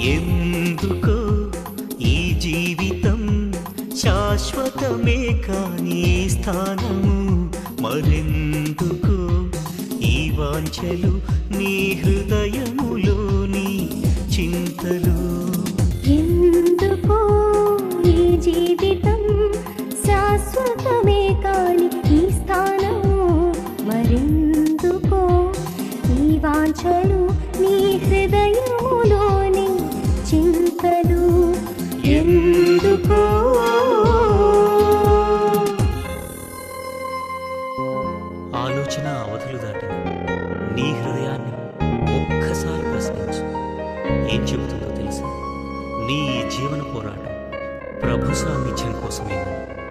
ఎందుకో ఈ జీవితం శాశ్వతమే కాని స్థానము మరెందుకో ఈ వాంఛలు నీ హృదయములోని చింతలు ఎందుకో ఈ జీవితం శాశ్వతమే కాని ఈ స్థానము మరెందుకో ఈ వాంఛలు నీ హృదయములోని చింతలు ఎందుకో ఆలోచన అవధులు దాటి నీ హృదయాన్ని ఒక్కసారి ప్రశ్నించు. ఏం చెబుతుందో తెలుసా? నీ జీవన పోరాటం ప్రభు సాన్నిధ్యం కోసమే.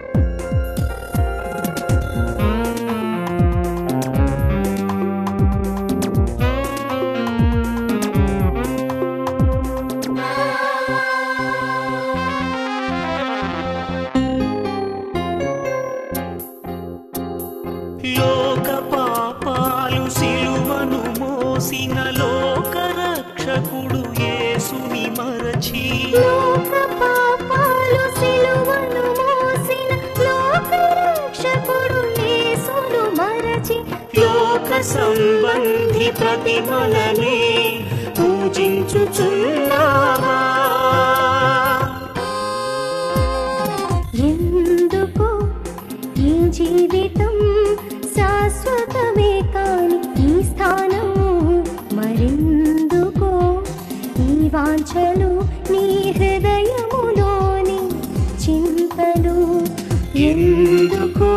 లోక పాపాలు సిలువను మోసిన లోక రక్షకుడు యేసుని మరచి, లోక పాపాలు సిలువను మోసిన లోక రక్షకుడు యేసును మరచి, లోక సంబంధి ప్రతిమలనే పూజించుచున్నావా? ఎందుకో ఈ జీవితం శాశ్వతమే కాని ఈ స్థానము మరెందుకో ఈ వాంఛలు నీ హృదయములోని చింతలు ఎందుకో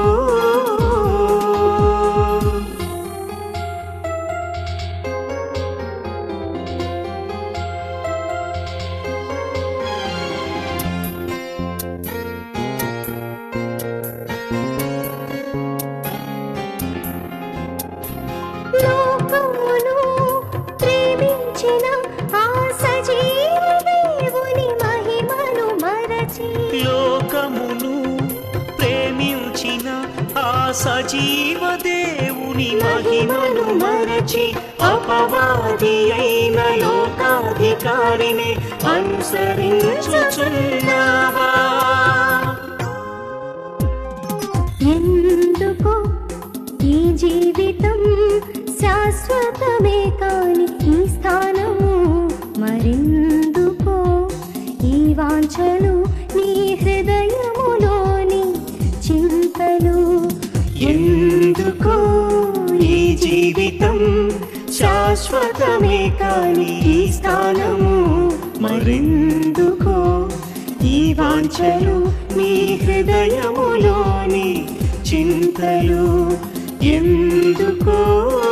లోకమును ప్రేమించిన ఆ సజీవ దేవుని మహిమను మరచి, లోకమును ప్రేమించిన ఆ సజీవ దేవుని మహిమను మరచి, అపవాది అయిన లోకాధికారిని అనుసరించుచున్నావా? ఎందుకో ఈ జీవితం శాశ్వతమే కాని ఈ స్థానము మరెందుకో ఈ వాంఛలు నీ హృదయములోని చింతలు ఎందుకో ఈ జీవితం శాశ్వతమే కాని ఈ స్థానము మరెందుకో ఈ వాంఛలు నీ హృదయములోని చింతలు ఎందుకో